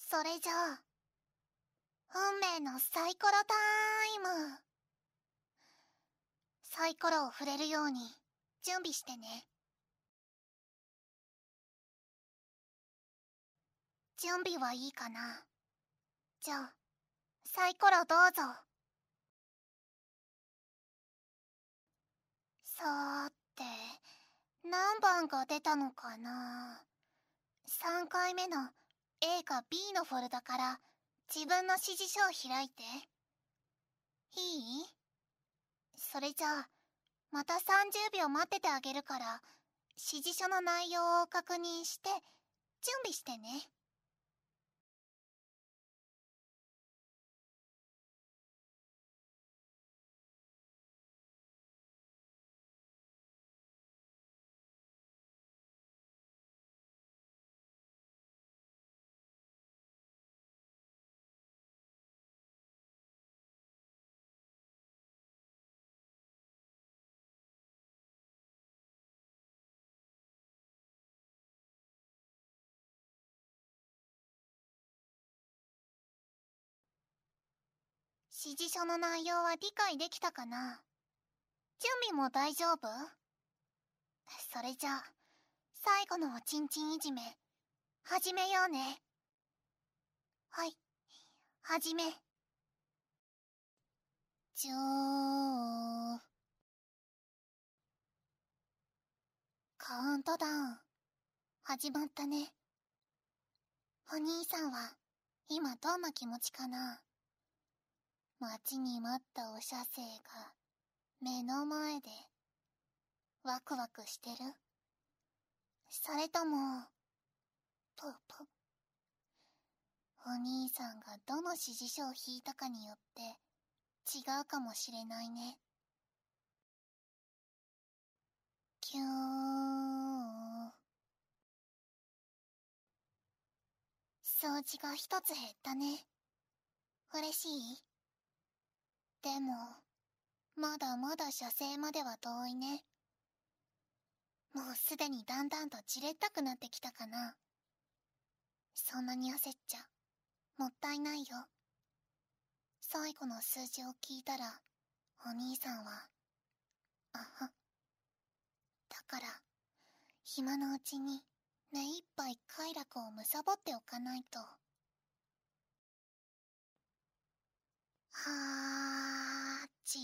それじゃあ、運命のサイコロタイム。サイコロを振れるように準備してね。準備はいいかな。じゃあ、サイコロどうぞ。さーて、何番が出たのかな。3回目の A か B のフォルダから自分の指示書を開いて。いい？それじゃあ、また30秒待っててあげるから、指示書の内容を確認して、準備してね。指示書の内容は理解できたかな？準備も大丈夫？それじゃあ、最後のおちんちんいじめ、始めようね。はい、始め。カウントダウン、始まったね。お兄さんは、今どんな気持ちかな？待ちに待ったお射精が、目の前で、ワクワクしてる？それとも、ぷぷ。お兄さんがどの指示書を引いたかによって、違うかもしれないね。キューン。数字が一つ減ったね。嬉しい？でも、まだまだ射精までは遠いね。もうすでにだんだんとじれったくなってきたかな。そんなに焦っちゃ、もったいないよ。最後の数字を聞いたら、お兄さんは、あは。だから、暇のうちに目いっぱい快楽を貪っておかないと。はーち。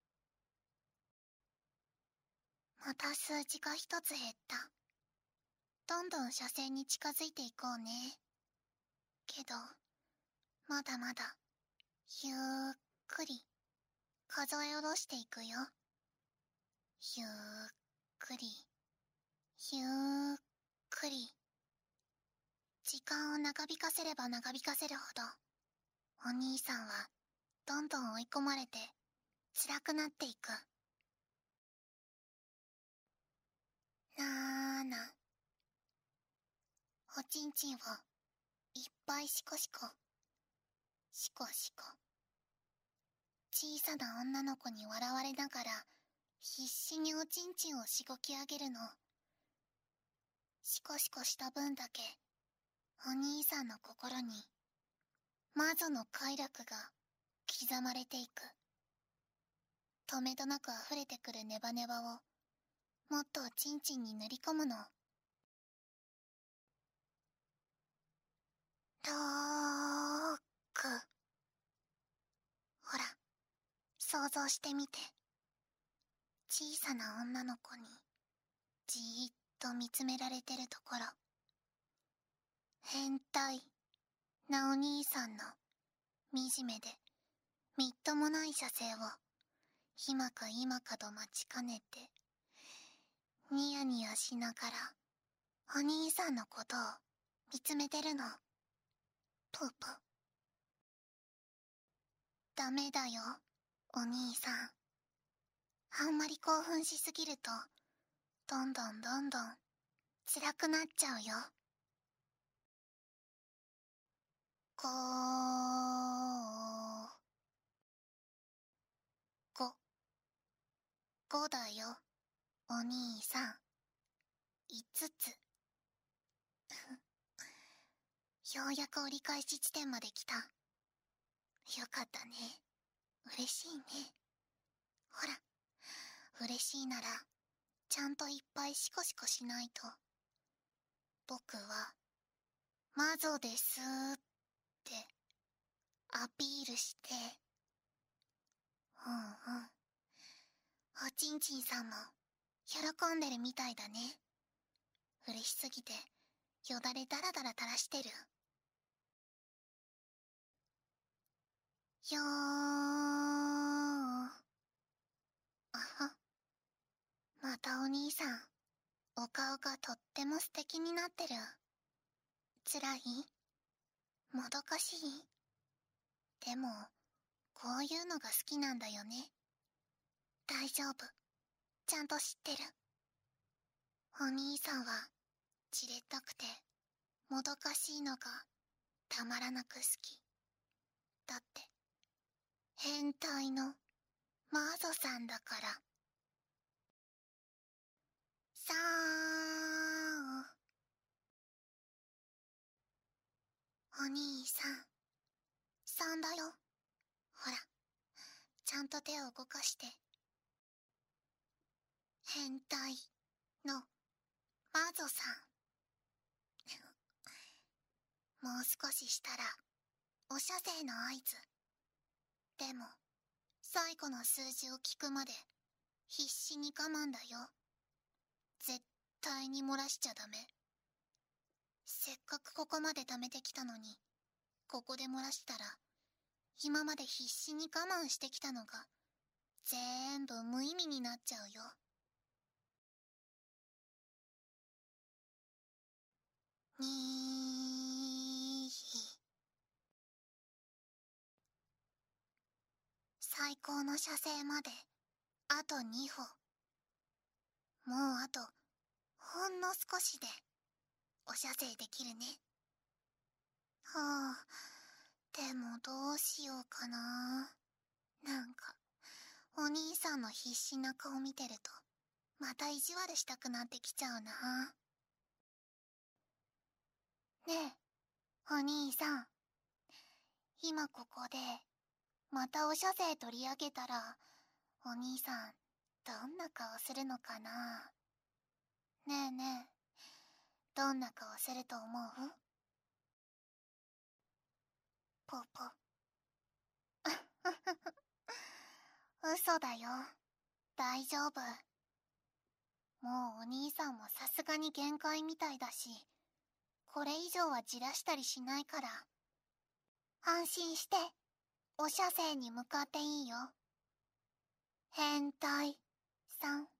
また数字が一つ減った。どんどん射精に近づいていこうね。けど、まだまだ、ゆっくり、数え下ろしていくよ。ゆっくり、ゆっくり。時間を長引かせれば長引かせるほど、お兄さんは、どんどん追い込まれて、辛くなっていく。なーな。おちんちんを、いっぱいシコシコ。シコシコ。小さな女の子に笑われながら、必死におちんちんをしごき上げるの。シコシコした分だけ、お兄さんの心に、魔女の快楽が刻まれていく。とめどなく溢れてくるネバネバを、もっとおちんちんに塗り込むの。ローク。ほら、想像してみて。小さな女の子に、じーっと見つめられてるところ。変態なお兄さんの、惨めで、みっともない射精を、今か今かと待ちかねて、ニヤニヤしながら、お兄さんのことを見つめてるの。プープ。ダメだよ、お兄さん。あんまり興奮しすぎると、どんどんどんどん、辛くなっちゃうよ。5、5だよ、お兄さん。5つ。 ようやく折り返し地点まで来た。よかったね。嬉しいね。ほら、嬉しいなら、ちゃんといっぱいシコシコしないと。僕は、魔女ですーって、アピールして。うんうん。おちんちんさんも、喜んでるみたいだね。嬉しすぎて、よだれダラダラ垂らしてる。よー。あは。またお兄さん、お顔がとっても素敵になってる。つらい？もどかしい？でも、こういうのが好きなんだよね。大丈夫。ちゃんと知ってる。お兄さんは、じれったくて、もどかしいのが、たまらなく好き。だって、変態の、魔女さんだから。さー。お兄さん。さんだよ。ほら、ちゃんと手を動かして。変態の魔女さん。もう少ししたら、お射精の合図。でも、最後の数字を聞くまで、必死に我慢だよ。絶対に漏らしちゃダメ。せっかくここまで貯めてきたのに、ここで漏らしたら、今まで必死に我慢してきたのが、全部無意味になっちゃうよ。にーひ。最高の射精まで、あと2歩。もうあと、ほんの少しで、お射精できるね。はあ、でもどうしようかな。なんか、お兄さんの必死な顔見てると、また意地悪したくなってきちゃうな。ねえ、お兄さん。今ここで、またお射精取り上げたら、お兄さん、どんな顔するのかな。ねえねえ、どんな顔すると思う？ポポ。嘘だよ。大丈夫。もうお兄さんもさすがに限界みたいだし、これ以上はじらしたりしないから。安心して、お射精に向かっていいよ。変態さん。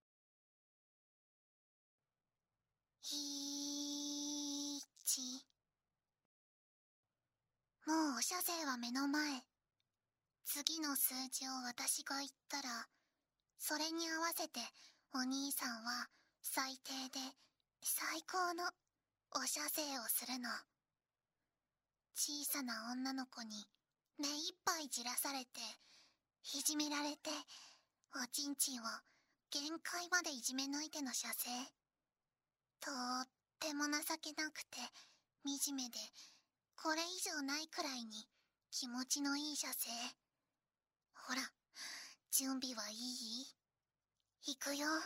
もうお射精は目の前。次の数字を私が言ったら、それに合わせてお兄さんは最低で最高のお射精をするの。小さな女の子に目いっぱいじらされて、いじめられて、おちんちんを限界までいじめ抜いての射精。とっても情けなくて惨めで、これ以上ないくらいに気持ちのいい射精。ほら、準備はいい？いくよ。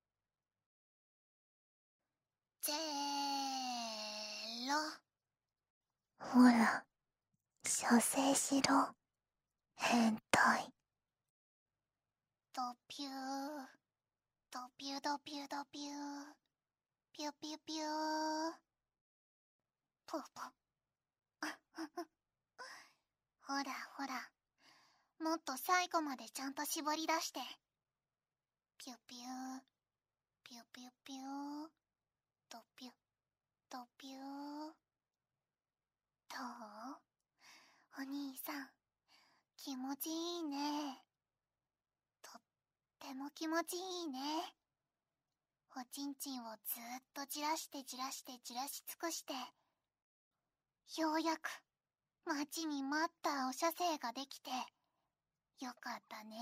せーの。ほら、射精しろ。変態。ドピュー。ドピュドピュドピュー。ピュピュピュー。ポポ。ほらほら。もっと最後までちゃんと絞り出して。ピュピュー。ピュピュピュー。ドピュ。ドピュー。どう？お兄さん、気持ちいいね。とっても気持ちいいね。おちんちんをずっとじらしてじらしてじらし尽くして、ようやく待ちに待ったお射精ができて、よかったね。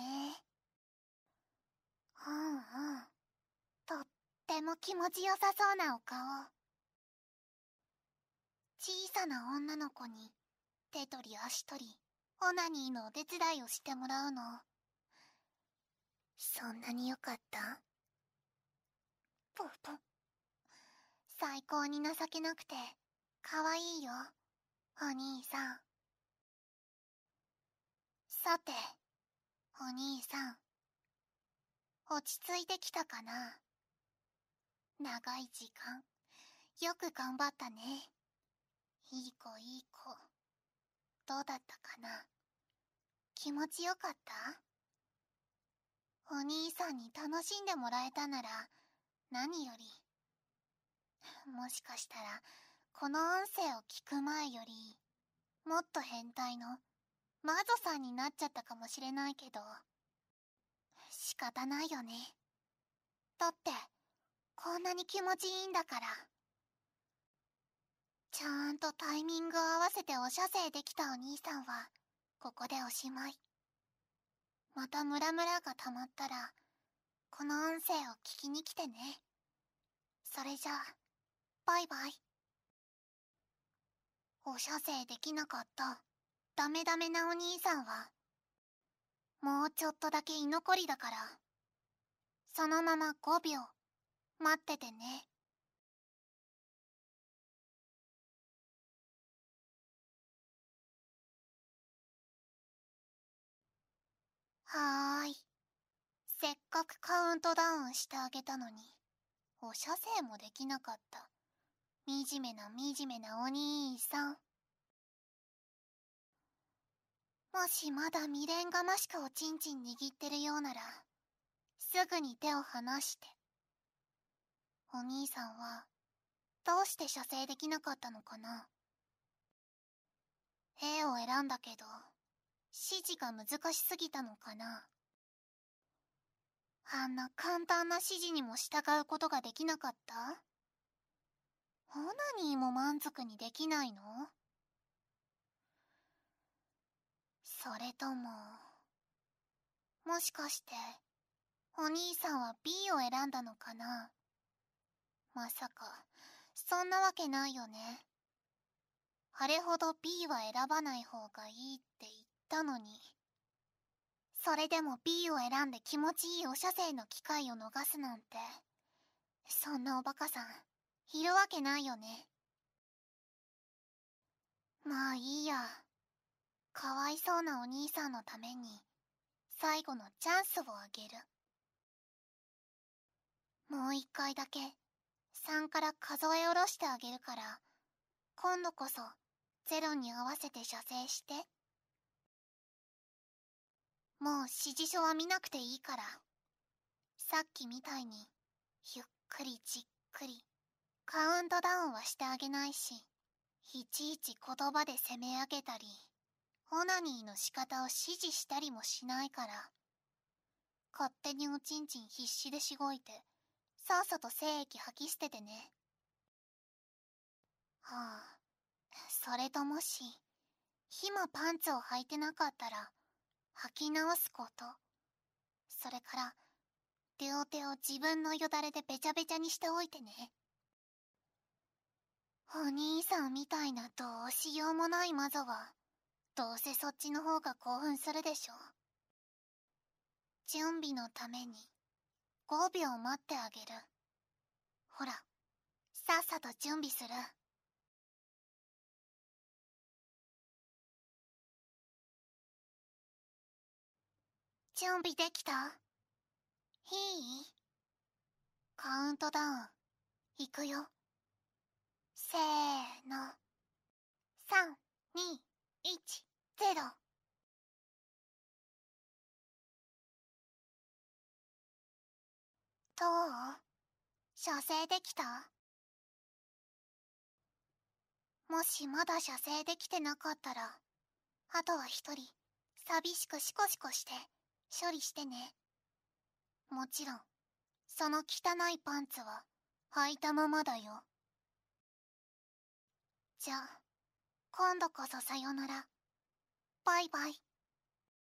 うんうん。とっても気持ちよさそうなお顔。 小さな女の子に手取り足取りオナニーのお手伝いをしてもらうの。そんなによかった？ポポ。最高に情けなくてかわいいよ、お兄さん。さて、お兄さん、落ち着いてきたかな？長い時間よく頑張ったね。いい子いい子。どうだったかな？気持ちよかった？お兄さんに楽しんでもらえたなら何より。もしかしたらこの音声を聞く前よりもっと変態の魔女さんになっちゃったかもしれないけど、仕方ないよね。だってこんなに気持ちいいんだから。ちゃんとタイミングを合わせてお射精できたお兄さんはここでおしまい。またムラムラがたまったらこの音声を聞きに来てね。それじゃあバイバイ。お射精できなかったダメダメなお兄さんはもうちょっとだけ居残りだから、そのまま5秒待っててね。はーい。せっかくカウントダウンしてあげたのにお射精もできなかった惨めな惨めなお兄さん。もしまだ未練がましくおちんちん握ってるようならすぐに手を離して。お兄さんはどうして射精できなかったのかな？ A を選んだけど指示が難しすぎたのかな？あんな簡単な指示にも従うことができなかった？オナニーも満足にできないの？それとも、もしかしてお兄さんは B を選んだのかな？まさかそんなわけないよね。あれほど B は選ばない方がいいって言ったのに。それでも B を選んで気持ちいいお射精の機会を逃すなんて、そんなおバカさんいるわけないよね。まあいいや。かわいそうなお兄さんのために最後のチャンスをあげる。もう一回だけ3から数え下ろしてあげるから、今度こそ0に合わせて射精して。もう指示書は見なくていいから、さっきみたいにゆっくりじっくりカウントダウンはしてあげないし、いちいち言葉で責め上げたりオナニーの仕方を指示したりもしないから、勝手におちんちん必死でしごいてさっさと精液吐き捨ててね。はあ、それともし今パンツを履いてなかったら履き直すこと、それから両手を自分のよだれでべちゃべちゃにしておいてね。お兄さんみたいなどうしようもない魔女はどうせそっちの方が興奮するでしょ。準備のために5秒待ってあげる。ほら、さっさと準備する。準備できた？いい？カウントダウンいくよ。せーの。3、2、1、0。どう？射精できた？もしまだ射精できてなかったら、あとは一人寂しくシコシコして処理してね。もちろんその汚いパンツは履いたままだよ。じゃあ今度こそさよなら。バイバイ。